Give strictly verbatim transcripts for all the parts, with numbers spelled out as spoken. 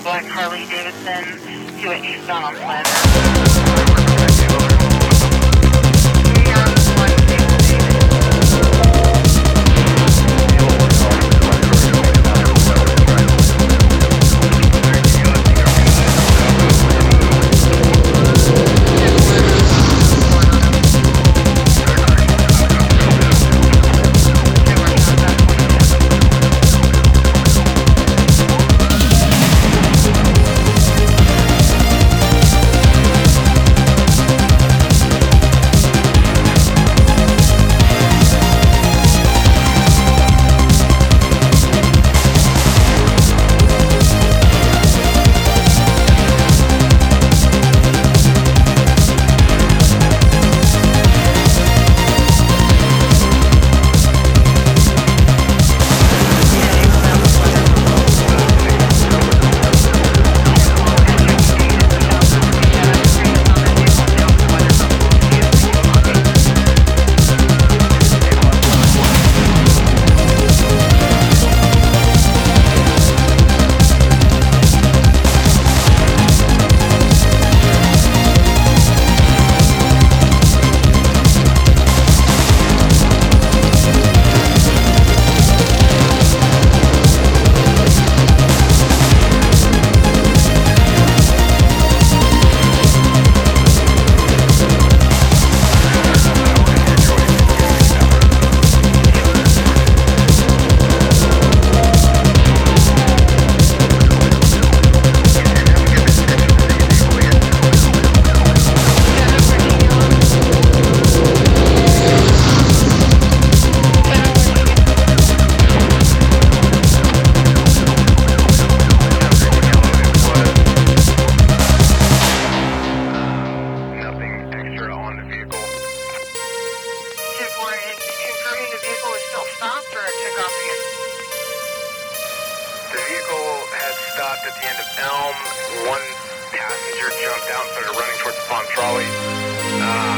black Harley Davidson to an eastbound on Pleasant. The vehicle had stopped at the end of Elm. One passenger jumped out and started running towards the Palm Trolley. Um,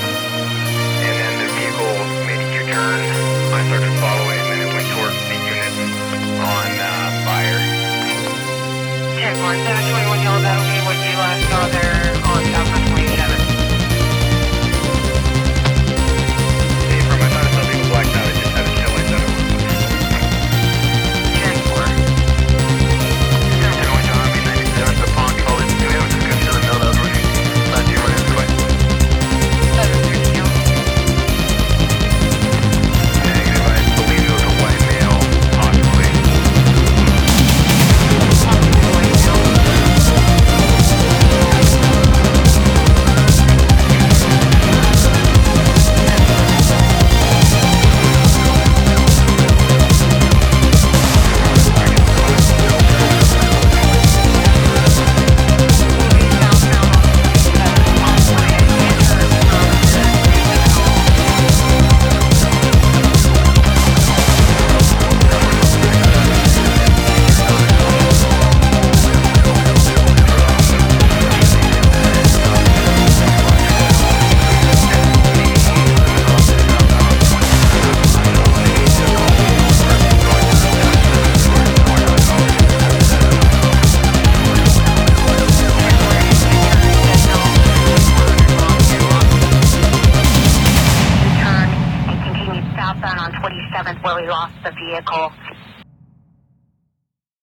and then the vehicle made a U-turn. I started to follow it, and then it went towards the unit on uh, Fire. ten four seven twenty-one Yellow, that'll be what you last saw there on Southwest twenty-seven. Hey, from my side, some people blacked out. I just had a tail light on. ten four. Southbound on twenty-seventh where we lost the vehicle.